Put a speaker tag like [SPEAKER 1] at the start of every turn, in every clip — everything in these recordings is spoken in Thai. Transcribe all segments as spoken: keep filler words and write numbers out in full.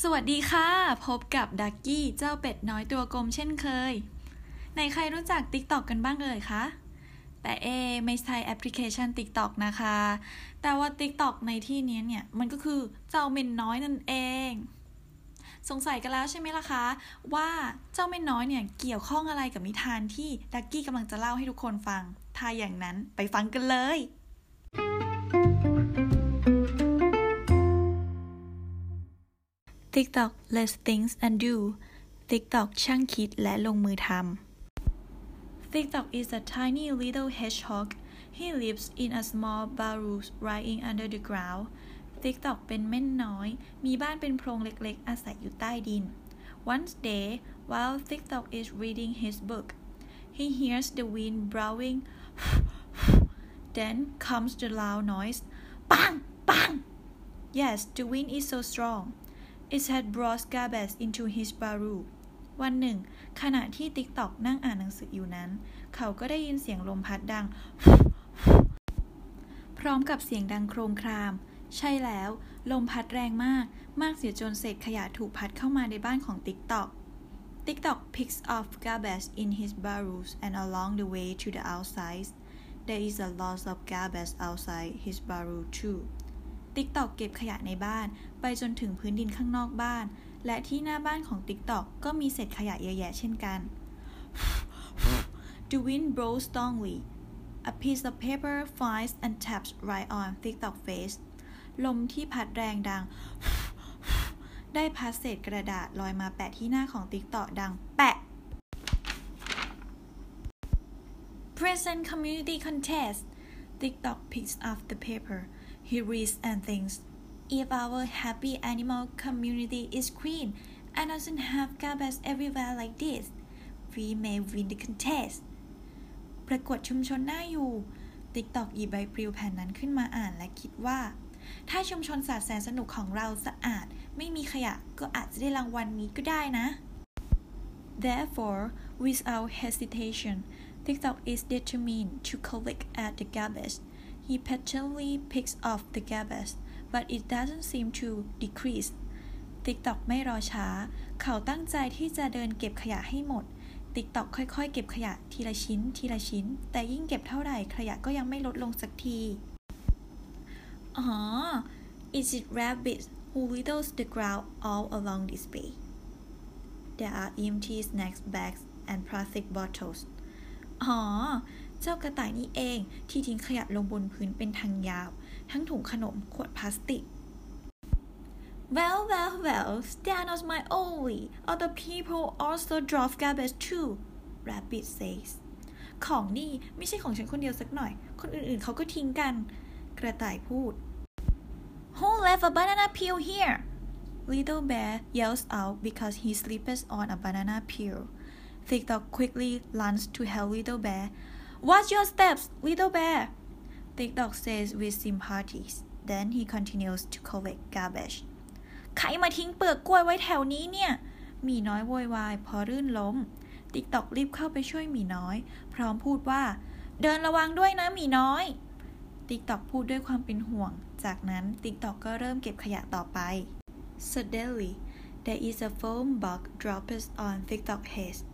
[SPEAKER 1] วัสดีค่ะพบกับดักกี้เจ้าเป็ดน้อยตัวกลมเช่นเคยในใครรู้จัก TikTok กันบ้างเอ่ยคะแต่เอไม่ใช่แอปพลิเคชัน TikTok นะคะแต่ว่า TikTok ในที่นี้เนี่ยมันก็คือเจ้าเม่นน้อยนั่นเองสงสัยกันแล้วใช่ไหมล่ะคะว่าเจ้าเม่นน้อยเนี่ยเกี่ยวข้องอะไรกับนิทานที่ดักกี้กำลังจะเล่าให้ทุกคนฟังถ้าอย่างนั้นไปฟังกันเลย TikTok Let's Think and Do TikTok ช่างคิดและลงมือทำ TikTok is a tiny little hedgehog. He lives in a small burrow lying under the ground. TikTok เป็นเม่นน้อยมีบ้านเป็นโพรงเล็กๆอาศัยอยู่ใต้ดิน One day, while TikTok is reading his book, he hears the wind blowing. Then comes the loud noise. Bang! Bang! Yes, the wind is so strong.It had brought Gabez into his burrow. วันหนึ่งขณะที่ TikTok นั่งอ่านหนังสืออยู่นั้นเขาก็ได้ยินเสียงลมพัดดัง พร้อมกับเสียงดังโครมครามใช่แล้วลมพัดแรงมากมากเสียจนเศษขยะถูกพัดเข้ามาในบ้านของ TikTok. TikTok picks up Gabez in his burrow and along the way to the outside. There is a lot of Gabez outside his burrow too.TikTok เก็บขยะในบ้านไปจนถึงพื้นดินข้างนอกบ้านและที่หน้าบ้านของ TikTok ก็มีเศษขยะเยอะแยะเช่นกัน The wind blows strongly. A piece of paper flies and taps right on TikTok's face. ลมที่พัดแรงดัง ได้พัดเศษกระดาษลอยมาแปะที่หน้าของ TikTok ดังแปะ Present Community Contest. TikTok picks up the paper.He reads and thinks, if our happy animal community is green and doesn't have garbage everywhere like this, we may win the contest. ประกวดชุมชนน่าอยู่ TikTok หยิบใบปลิวแผ่นนั้นขึ้นมาอ่านและคิดว่าถ้าชุมชนศาสตร์แสนสนุกของเราสะอาดไม่มีขยะก็อาจจะได้รางวัลนี้ก็ได้นะ Therefore, without hesitation, TikTok is determined to collect at the garbage.He patiently picks off the garbage, but it doesn't seem to decrease. TikTok ไม่รอช้าเขาตั้งใจที่จะเดินเก็บขยะให้หมด TikTok ค่อยๆเก็บขยะทีละชิ้นทีละชิ้นแต่ยิ่งเก็บเท่าไหร่ขยะก็ยังไม่ลดลงสักทีอ๋อ Is it rabbits who litters the ground all along this way? There are empty snack bags and plastic bottles. อ๋อเจ้ากระต่ายนี่เองที่ทิ้งขยะลงบนพื้นเป็นทางยาวทั้งถุงขนมขวดพลาสติก Well, well, well, they're not my only. Other people also drop garbage too, Rabbit says. ของนี่ไม่ใช่ของฉันคนเดียวสักหน่อยคนอื่นๆเขาก็ทิ้งกันกระต่ายพูด Who left a banana peel here? Little Bear yells out because he slips on a banana peel. TikTok quickly runs to help Little Bear.Watch your steps, little bear, TikTok says with sympathy. Then he continues to collect garbage. ใครมาทิ้งเปลือกกล้วยไว้แถวนี้เนี่ยหมีน้อยโวยวายพอรื่นล้ม TikTok รีบเข้าไปช่วยหมีน้อยพร้อมพูดว่าเดินระวังด้วยนะหมีน้อย TikTok พูดด้วยความเป็นห่วงจากนั้น TikTok ก็เริ่มเก็บขยะต่อไป Suddenly, there is a foam bug drops on TikTok's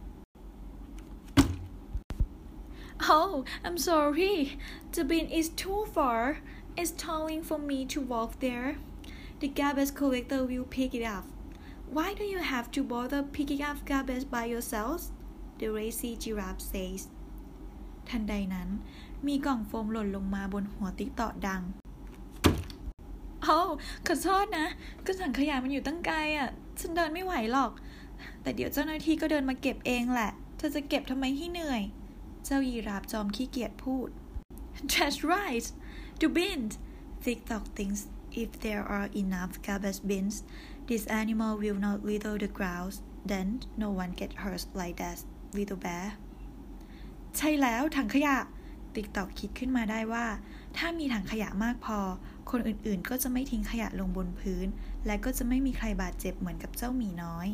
[SPEAKER 1] head.Oh, I'm sorry. The bin is too far. It's tolling for me to walk there. The garbage collector will pick it up. Why do you have to bother picking up garbage by yourselves? The lazy giraffe says. ทันใดนั้นมีกล่องโฟมหล่นลงมาบนหัวติ๊กตอกดัง Oh, ขอโทษนะก็ถังขยะมันอยู่ตั้งไกลอ่ะฉันเดินไม่ไหวหรอกแต่เดี๋ยวเจ้าหน้าที่ก็เดินมาเก็บเองแหละเธอจะเก็บทำไมให้เหนื่อยเจ้ายีราฟจอมขี้เกียจพูด That's right. The bins. TikTok thinks if there are enough garbage bins, this animal will not litter the ground. Then no one gets hurt like that, little bear. ใช่แล้วถังขยะ TikTok คิดขึ้นมาได้ว่าถ้ามีถังขยะมากพอคนอื่นๆก็จะไม่ทิ้งขยะลงบนพื้นและก็จะไม่มีใครบาดเจ็บเหมือนกับเจ้าหมีน้อย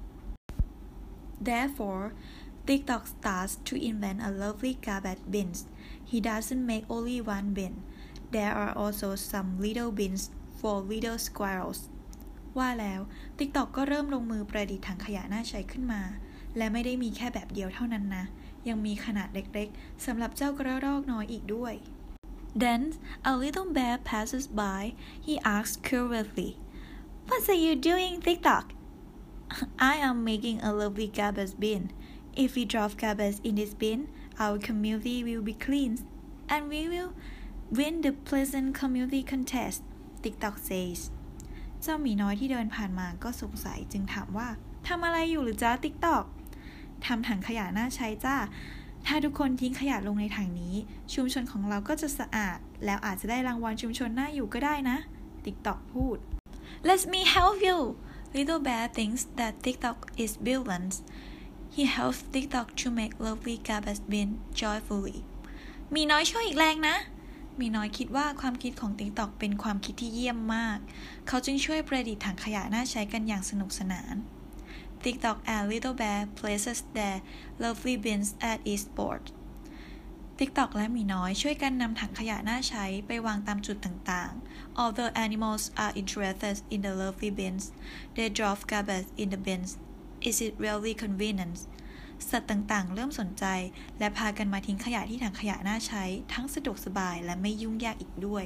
[SPEAKER 1] Therefore,TikTok starts to invent a lovely garbage bins. He doesn't make only one bin. There are also some little bins for little squirrels. ว่าแล้ว TikTok ก็เริ่มลงมือประดิษฐ์ถังขยะน่าใช้ขึ้นมาและไม่ได้มีแค่แบบเดียวเท่านั้นนะยังมีขนาดเล็กๆสำหรับเจ้ากระรอกน้อยอีกด้วย Then a little bear passes by. He asks curiously, "What are you doing, TikTok?" "I am making a lovely garbage bin. If we drop garbage in this bin, our community will be clean, and we will win the Pleasant Community Contest," TikTok says. เจ้าหมีน้อยที่เดินผ่านมาก็สงสัยจึงถามว่าทำอะไรอยู่หรือจ้า TikTok ทำถังขยะน่าใช้จ้าถ้าทุกคนทิ้งขยะลงในถังนี้ชุมชนของเราก็จะสะอาดแล้วอาจจะได้รางวัลชุมชนน่าอยู่ก็ได้นะ TikTok พูด Let me help you. Little Bear thinks that TikTok is brilliant. He helps TikTok to make lovely garbage bin joyfully. มีน้อยช่วยอีกแรงนะมีน้อยคิดว่าความคิดของ TikTok เป็นความคิดที่เยี่ยมมากเขาจึงช่วยประดิษฐ์ถังขยะน่าใช้กันอย่างสนุกสนาน TikTok and Little Bear places their lovely bins at each board. TikTok และหมีน้อยช่วยกันนำถังขยะน่าใช้ไปวางตามจุดต่างๆ Although animals are interested in the lovely bins, they drop garbage in the bins. Is it really convenient? สัตว์ต่างๆเริ่มสนใจและพากันมาทิ้งขยะที่ถังขยะน่าใช้ทั้งสะดวกสบายและไม่ยุ่งยากอีกด้วย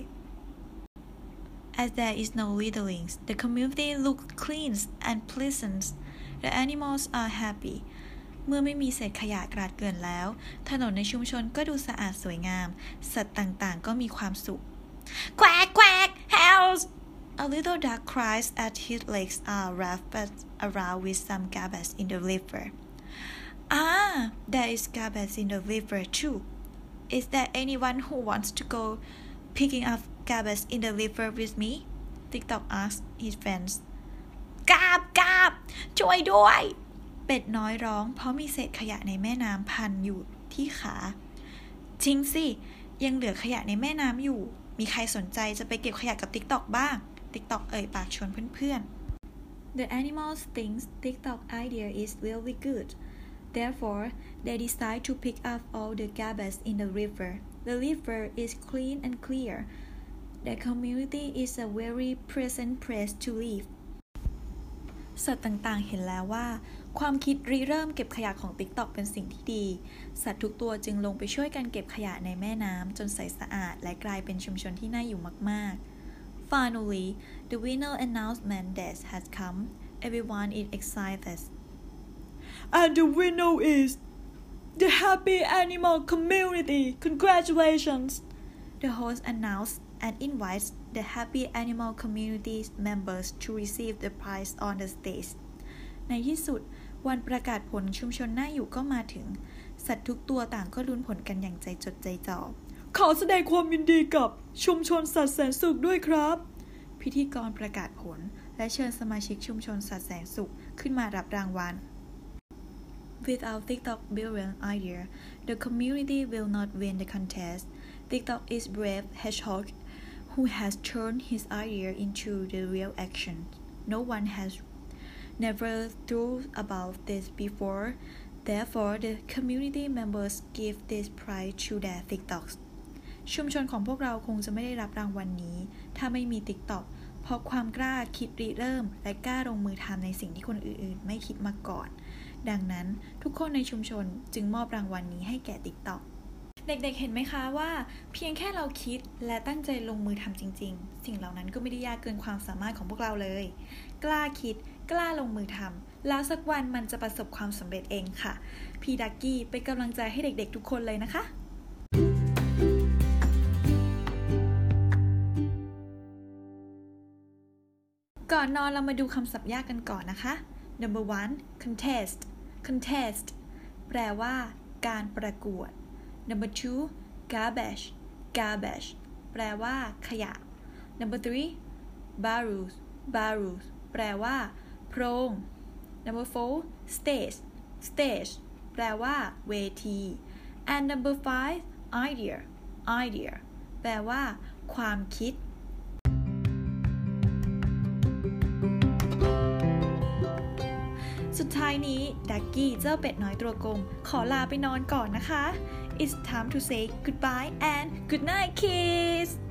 [SPEAKER 1] As there is no litterings, the community looks clean and pleasant. The animals are happy. เมื่อไม่มีเศษขยะกราดเกลื่อนแล้วถนนในชุมชนก็ดูสะอาดสวยงามสัตว์ต่างๆก็มีความสุข Quack quack help! A little duck cries as his legs are wrapped around with some garbage in the river.Ah, there is garbage in the river too. Is there anyone who wants to go picking up garbage in the river with me? TikTok asked his friends. กาบกาบช่วยด้วยเป็ดน้อยร้องเพราะมีเศษขยะในแม่น้ำพันอยู่ที่ขาจริงสิยังเหลือขยะในแม่น้ำอยู่มีใครสนใจจะไปเก็บขยะกับ TikTok บ้าง TikTok เอ่ยปากชวนเพื่อนๆ The animals think TikTok idea is really good.Therefore, they decide to pick up all the garbage in the river. The river is clean and clear. The community is a very pleasant place to live. สัตว์ต่างๆเห็นแล้วว่าความคิดริเริ่มเก็บขยะของ TikTok เป็นสิ่งที่ดีสัตว์ทุกตัวจึงลงไปช่วยกันเก็บขยะในแม่น้ำจนใสสะอาดและกลายเป็นชุมชนที่น่าอยู่มากๆ Finally, the winner announcement day has come. Everyone is excited.And the winner is the Happy Animal Community. Congratulations! The host announced and invites the Happy Animal Community members to receive the prize on the stage. ในที่สุดวันประกาศผลชุมชนน่าอยู่ก็มาถึงสัตว์ทุกตัวต่างก็ลุ้นผลกันอย่างใจจดใจจ่อขอแสดงความยินดีกับชุมชนสัตว์แสนสุขด้วยครับพิธีกรประกาศผลและเชิญสมาชิกชุมชนสัตว์แสนสุขขึ้นมารับรางวัลWithout TikTok's brilliant idea, the community will not win the contest. TikTok is brave hedgehog who has turned his idea into the real action. No one has never thought about this before. Therefore, the community members give this prize to their TikToks. ชุมชนของพวกเราคงจะไม่ได้รับรางวัลนี้ถ้าไม่มี TikTok เพราะความกล้าคิดริเริ่มและกล้าลงมือทำในสิ่งที่คนอื่นๆไม่คิดมาก่อนดังนั้นทุกคนในชุมชนจึงมอบรางวัล น, นี้ให้แก่ TikTok เด็กๆ เห็นไหมคะว่าเพียงแค่เราคิดและตั้งใจลงมือทำจริงๆสิ่งเหล่านั้นก็ไม่ได้ยากเกินความสามารถของพวกเราเลยกล้าคิดกล้าลงมือทำแล้วสักวันมันจะประสบความสำเร็จเองค่ะพี่ดักกี้เป็นกำลังใจให้เด็กๆทุกคนเลยนะคะก่อนนอนเรามาดูคำศัพท์ยากกันก่อนนะคะ Number one contest contest แปลว่าการประกวด Number two garbage garbage แปลว่าขยะ Number three barrels barrels แปลว่าโพรง Number four stage stage แปลว่าเวที and Number five idea idea แปลว่าความคิดสุดท้ายนี้ดักกี้เจ้าเป็ดน้อยตัวกลมขอลาไปนอนก่อนนะคะ It's time to say goodbye and good night kids